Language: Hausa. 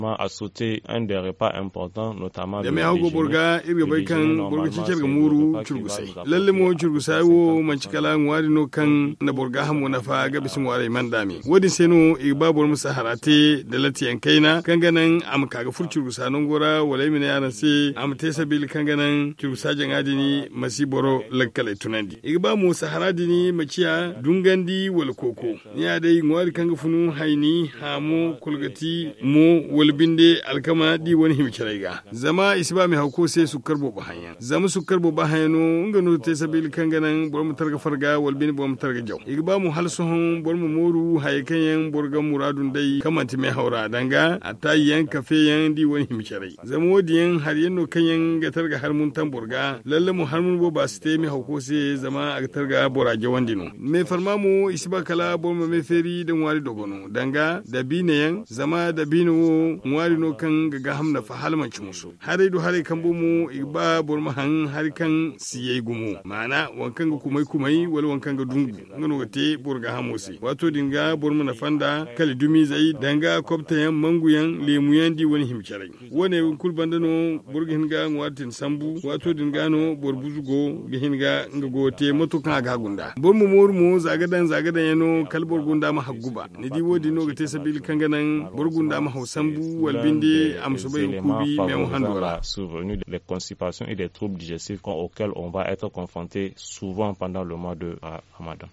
a sauté un des repas importants, notamment da mai hago burga irga bai kan burga cicar ga muru curgusai lalle mo curgusai wo man cikala ngwari no kan na burga hamu na fa ga bisin ware man dami wodi seno igba bor musa harate da latiyan kaina kan ganan am kaga fur curgusa non gora wala mina yana se am tesa bil kan ganan curgusa jan adini masi boro lakkale tunandi igba mu sahara dini maciya dungandi wal koko ya dai ngwari kan ga funu haini hamu kulgati mo walbinde alkama di wani himkiraiga zama isba mai hauko sai su karbo bahayan zama su karbo bahayano ngano te sabil kanganan bor mu targa farga walbin bor mu targa jaw igba mu halsuhun bor mu moru haykanyan borga muradun dai kamanti mai haura danga atayan kafeyan di wani himkirai zama wodiyan har yanno kanyan ga targa har mun tan borga lalle mu har mun bo ba ste mai hauko sai zama a targa boraje wandino me farma mu isba kala bor mu me feri dan wari dogono danga da binayan zama da bino wari no kan ga hamna fa halmanci musu hare do hare kan bomu igba borma han har kan siye gumu mana wankan ga kumai wala wankan ga dungu ngano gate borga hamosi wato dinga borma na fanda kala dumi zai danga kopta yan manguyan lemuyan di wani himcarai wone kul bandano borga hinga ngwatin sambu wato dinga no borbuzugo ga hinga ngote motukan ga gunda bormu mormu zagadan yano kalbor gunda ma hagguba ni di wodi no gate sabil kanganan borgunda ma hausambu walbinde survenus des constipations et des troubles digestifs auxquels on va être confronté souvent pendant le mois de Ramadan.